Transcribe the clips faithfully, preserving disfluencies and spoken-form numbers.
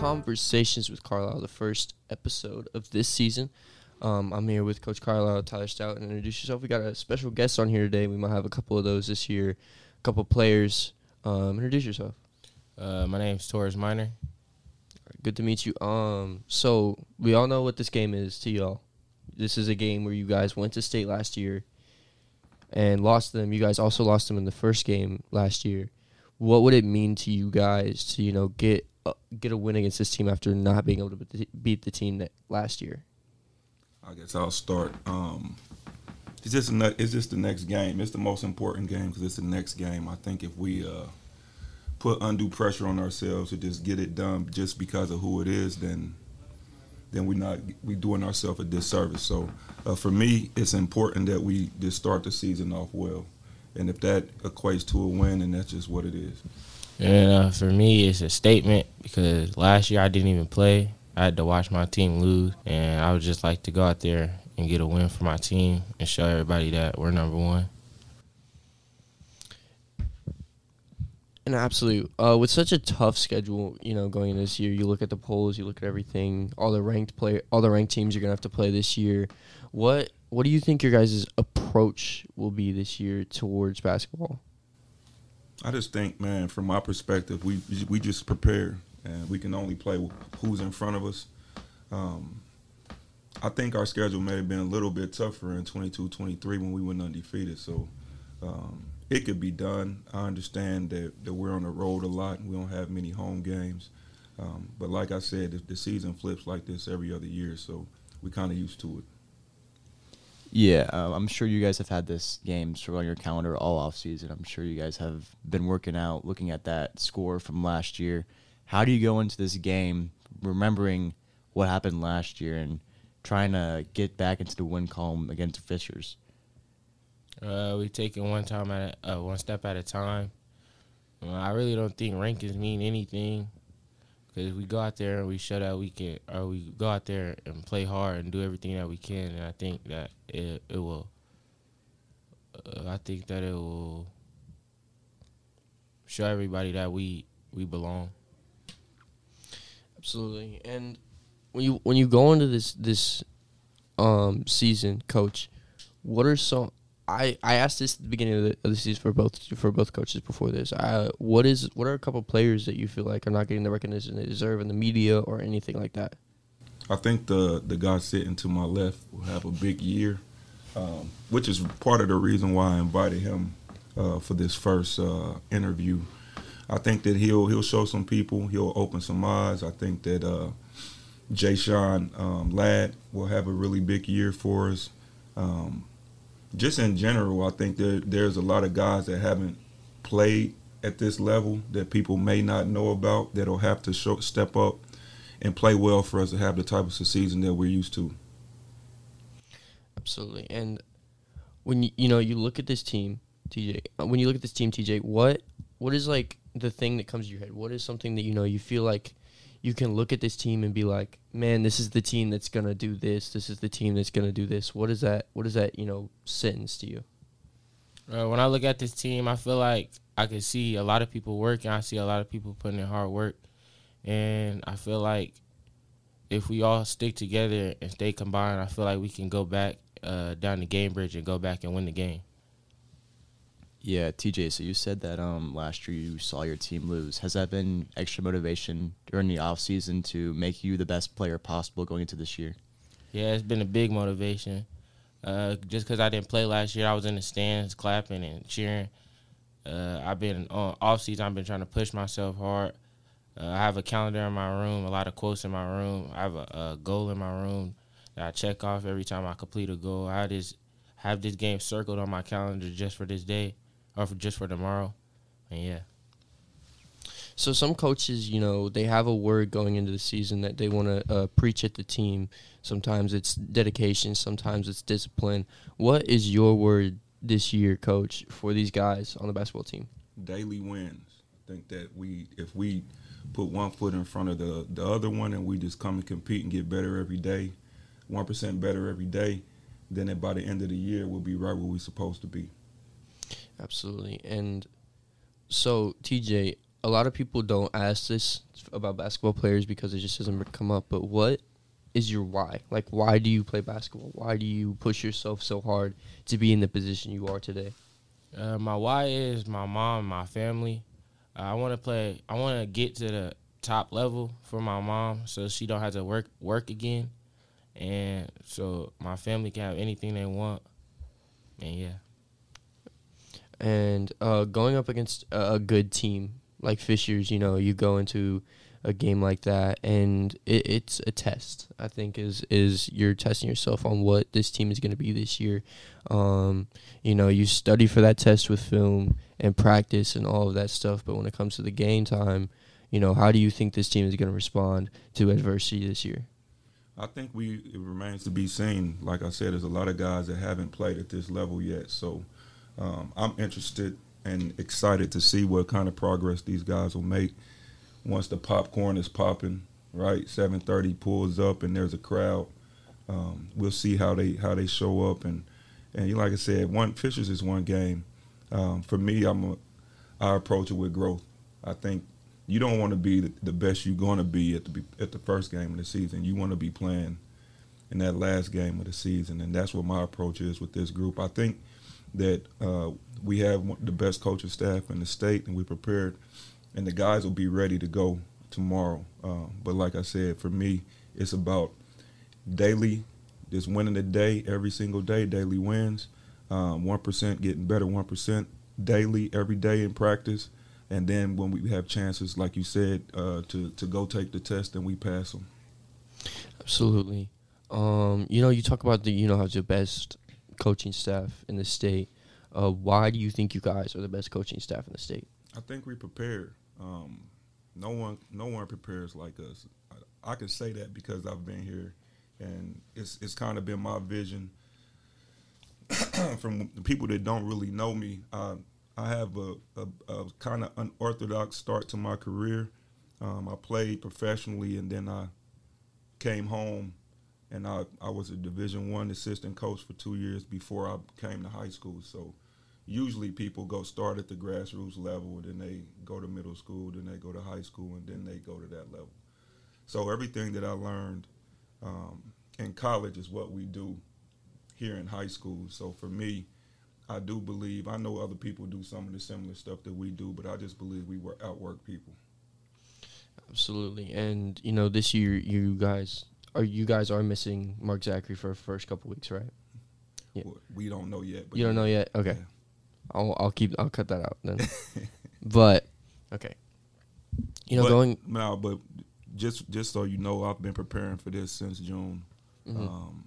Conversations with Carlisle, the first episode of this season. Um, I'm here with Coach Carlisle, Tyler Stout, and introduce yourself. We got a special guest on here today. We might have a couple of those this year, a couple of players. Um, introduce yourself. Uh, my name's Torres Minor. Good to meet you. Um, so we all know what this game is to y'all. This is a game where you guys went to state last year and lost them. You guys also lost them in the first game last year. What would it mean to you guys to, you know, get uh, get a win against this team after not being able to beat the team that last year? I guess I'll start. Um, it's just ne- it's just the next game. It's the most important game because it's the next game. I think if we uh, put undue pressure on ourselves to just get it done just because of who it is, then then we not we doing ourselves a disservice. So uh, for me, it's important that we just start the season off well. And if that equates to a win, then that's just what it is. And uh, for me, it's a statement because last year I didn't even play. I had to watch my team lose, and I would just like to go out there and get a win for my team and show everybody that we're number one. And absolutely. Uh, with such a tough schedule, you know, going into this year, you look at the polls, you look at everything, all the ranked play, all the ranked teams you're gonna have to play this year. What What do you think your guys' approach will be this year towards basketball? I just think, man, from my perspective, we we just prepare, and we can only play who's in front of us. Um, I think our schedule may have been a little bit tougher in twenty-two twenty-three when we went undefeated, so um, it could be done. I understand that, that we're on the road a lot and we don't have many home games. Um, but like I said, the, the season flips like this every other year, so we're kind of used to it. Yeah, uh, I'm sure you guys have had this game sort of on your calendar all off season. I'm sure you guys have been working out, looking at that score from last year. How do you go into this game remembering what happened last year and trying to get back into the win column against the Fishers? Uh, we take it one time at a, uh, one step at a time. Uh, I really don't think rankings mean anything because we go out there and we show that we can, or we go out there and play hard and do everything that we can, and I think that it it will. Uh, I think that it will show everybody that we we belong. Absolutely. And when you when you go into this this um season, Coach, what are some I, I asked this at the beginning of the, of the season for both for both coaches before this. Uh, what is what are a couple players that you feel like are not getting the recognition they deserve in the media or anything like that? I think the the guy sitting to my left will have a big year, um, which is part of the reason why I invited him uh, for this first uh, interview. I think that he'll he'll show some people, he'll open some eyes. I think that uh, Jay Sean um, Ladd will have a really big year for us. Um, Just in general, I think there, there's a lot of guys that haven't played at this level that people may not know about that'll have to show, step up and play well for us to have the type of season that we're used to. Absolutely. And when you, you know you look at this team, T J, when you look at this team, T J, what what is like the thing that comes to your head? What is something that you know you feel like you can look at this team and be like, man, this is the team that's gonna do this. This is the team that's gonna do this. What is that? What is that? You know, sentence to you? Uh, when I look at this team, I feel like I can see a lot of people working. I see a lot of people putting in hard work, and I feel like if we all stick together and stay combined, I feel like we can go back uh, down the game bridge and go back and win the game. Yeah, T J, so you said that um, last year you saw your team lose. Has that been extra motivation during the offseason to make you the best player possible going into this year? Yeah, it's been a big motivation. Uh, just because I didn't play last year, I was in the stands clapping and cheering. Uh, I've been on offseason, I've been trying to push myself hard. Uh, I have a calendar in my room, a lot of quotes in my room. I have a, a goal in my room that I check off every time I complete a goal. I just have this game circled on my calendar just for this day. Or for just for tomorrow, and yeah. So some coaches, you know, they have a word going into the season that they want to uh, preach at the team. Sometimes it's dedication, sometimes it's discipline. What is your word this year, Coach, for these guys on the basketball team? Daily wins. I think that we, if we put one foot in front of the, the other one and we just come and compete and get better every day, one percent better every day, then by the end of the year we'll be right where we're supposed to be. Absolutely. And so, T J, a lot of people don't ask this about basketball players because it just doesn't come up. But what is your why? Like, why do you play basketball? Why do you push yourself so hard to be in the position you are today? Uh, my why is my mom, my family. Uh, I want to play. I want to get to the top level for my mom, so she don't have to work work again, and so my family can have anything they want. And yeah. And uh, going up against a, a good team like Fishers, you know, you go into a game like that, and it, it's a test. I think is is you're testing yourself on what this team is going to be this year. Um, you know, you study for that test with film and practice and all of that stuff. But when it comes to the game time, you know, how do you think this team is going to respond to adversity this year? I think we it remains to be seen. Like I said, there's a lot of guys that haven't played at this level yet. So um, I'm interested and excited to see what kind of progress these guys will make once the popcorn is popping, right? seven thirty pulls up and there's a crowd. Um, we'll see how they how they show up. And, and like I said, one Fishers is one game. Um, for me, I'm a, I approach it with growth. I think you don't want to be the, the best you're going to be at the at the first game of the season. You want to be playing in that last game of the season, and that's what my approach is with this group. I think that uh, we have the best coaching staff in the state, and we're prepared, and the guys will be ready to go tomorrow. Um, but like I said, for me, it's about daily, just winning the day every single day, daily wins, um, one percent getting better, one percent daily, every day in practice. And then when we have chances, like you said, uh, to, to go take the test, then we pass them. Absolutely. Um, you know, you talk about the, you know, have the best coaching staff in the state. Uh, why do you think you guys are the best coaching staff in the state? I think we prepare. Um, no one, no one prepares like us. I, I can say that because I've been here, and it's it's kind of been my vision. From the people that don't really know me, I, I have a, a, a kind of unorthodox start to my career. Um, I played professionally, and then I came home, and I, I was a Division One assistant coach for two years before I came to high school. So usually people go start at the grassroots level, and then they go to middle school, then they go to high school, and then they go to that level. So everything that I learned um, in college is what we do here in high school. So for me, I do believe, I know other people do some of the similar stuff that we do, but I just believe we work, outwork people. Absolutely. And, you know, this year you guys are you guys are missing Mark Zachary for the first couple weeks, right? Yeah. Well, we don't know yet. But you don't yeah. know yet? Okay. Yeah. I'll I'll keep I'll cut that out then. But okay. You know, but, going no, but just just so you know, I've been preparing for this since June. Mm-hmm. Um,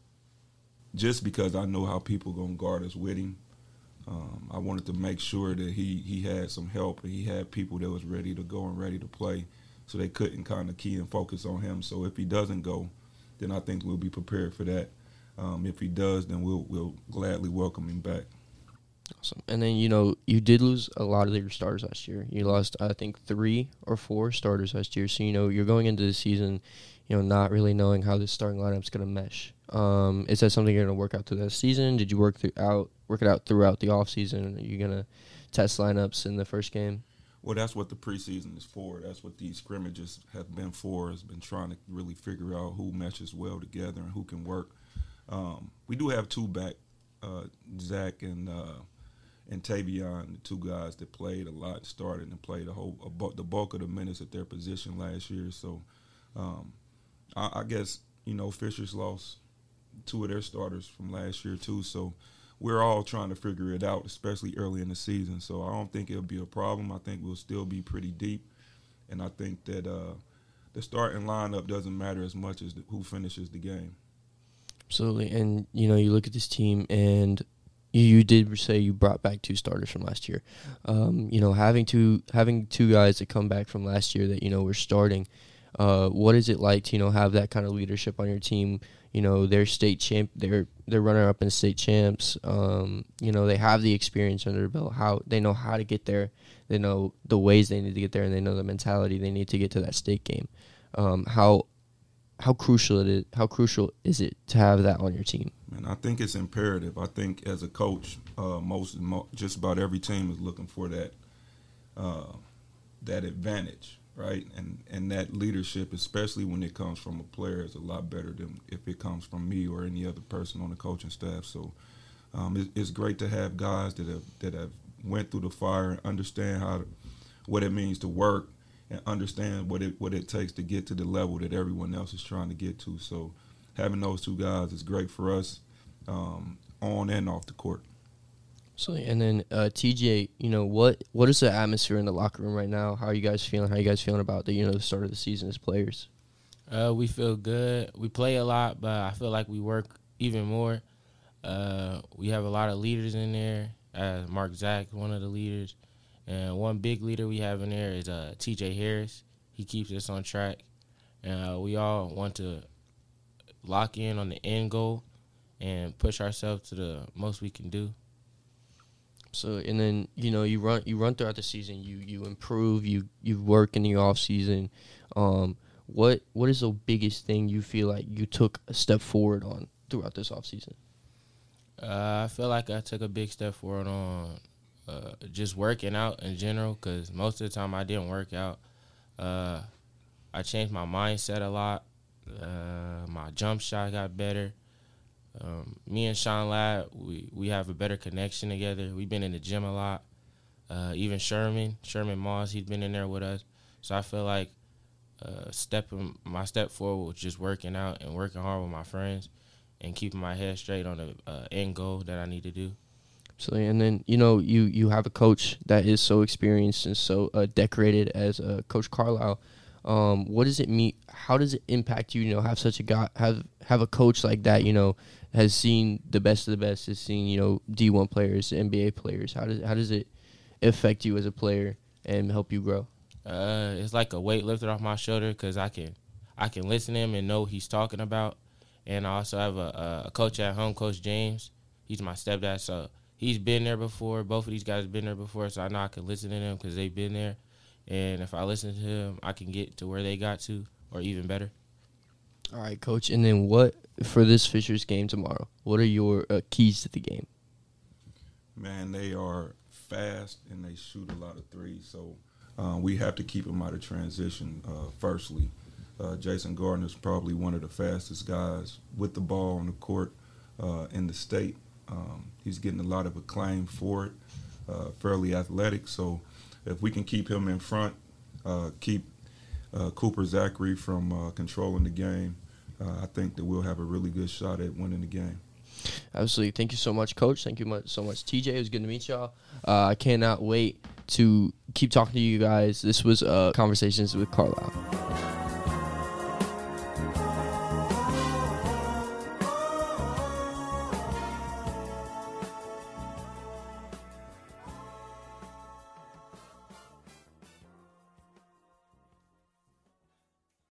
just because I know how people gonna guard us with him. Um, I wanted to make sure that he, he had some help and he had people that was ready to go and ready to play, so they couldn't kind of key and focus on him. So if he doesn't go, then I think we'll be prepared for that. Um, if he does, then we'll we'll gladly welcome him back. Awesome. And then, you know, you did lose a lot of your starters last year. You lost, I think, three or four starters last year. So, you know, you're going into the season, you know, not really knowing how this starting lineup's going to mesh. Um, is that something you're going to work out through the season? Did you work throughout, work it out throughout the offseason? Are you going to test lineups in the first game? Well, that's what the preseason is for. That's what these scrimmages have been for, has been trying to really figure out who meshes well together and who can work. Um, we do have two back, uh, Zach and uh, and Tavion, the two guys that played a lot, started and played a whole a bu- the bulk of the minutes at their position last year. So um, I, I guess, you know, Fishers lost two of their starters from last year too. So we're all trying to figure it out, especially early in the season. So I don't think it'll be a problem. I think we'll still be pretty deep. And I think that uh, the starting lineup doesn't matter as much as the, who finishes the game. Absolutely. And, you know, you look at this team, and you, you did say you brought back two starters from last year. Um, you know, having two, having two guys that come back from last year that, you know, were starting, uh, what is it like to, you know, have that kind of leadership on your team? You know, they're state champ, they're they're runner up in state champs. Um, you know, they have the experience under their belt. How they know how to get there. They know the ways they need to get there, and they know the mentality they need to get to that state game. Um, how how crucial it is? How crucial is it to have that on your team? And I think it's imperative. I think as a coach, uh, most mo- just about every team is looking for that. Uh, that advantage, right? And and that leadership, especially when it comes from a player, is a lot better than if it comes from me or any other person on the coaching staff. So um, it, it's great to have guys that have that have went through the fire and understand how to, what it means to work and understand what it what it takes to get to the level that everyone else is trying to get to. So having those two guys is great for us um, on and off the court. So and then uh, T J, you know what what is the atmosphere in the locker room right now? How are you guys feeling? How are you guys feeling about the you know the start of the season as players? Uh, we feel good. We play a lot, but I feel like we work even more. Uh, we have a lot of leaders in there. Uh, Mark Zach, one of the leaders, and one big leader we have in there is uh, T J Harris. He keeps us on track, and uh, we all want to lock in on the end goal and push ourselves to the most we can do. So and then you know you run you run throughout the season. You you improve. You you work in the off season. Um, what what is the biggest thing you feel like you took a step forward on throughout this off season? Uh, I feel like I took a big step forward on uh, just working out in general, because most of the time I didn't work out. Uh, I changed my mindset a lot. Uh, my jump shot got better. Um, me and Sean Ladd, we, we have a better connection together. We've been in the gym a lot. Uh, even Sherman, Sherman Moss, he's been in there with us. So I feel like uh, stepping my step forward was just working out and working hard with my friends and keeping my head straight on the uh, end goal that I need to do. So and then you know you, you have a coach that is so experienced and so uh, decorated as uh, Coach Carlisle. Um, what does it mean? How does it impact you? You know, have such a guy, have have a coach like that. You know, has seen the best of the best. Has seen you know D one players, N B A players. How does how does it affect you as a player and help you grow? Uh, it's like a weight lifted off my shoulder, because I can I can listen to him and know what he's talking about. And I also have a, a coach at home, Coach James. He's my stepdad, so he's been there before. Both of these guys have been there before, so I know I can listen to them because they've been there. And if I listen to him, I can get to where they got to or even better. All right, Coach. And then what, for this Fishers game tomorrow, what are your uh, keys to the game? Man, they are fast and they shoot a lot of threes. So uh, we have to keep them out of transition, uh, firstly. Uh, Jason Gardner is probably one of the fastest guys with the ball on the court uh, in the state. Um, he's getting a lot of acclaim for it, uh, fairly athletic. So if we can keep him in front, uh, keep uh, Cooper Zachary from uh, controlling the game, uh, I think that we'll have a really good shot at winning the game. Absolutely. Thank you so much, Coach. Thank you much, so much, T J. It was good to meet y'all. Uh, I cannot wait to keep talking to you guys. This was uh, Conversations with Carlisle.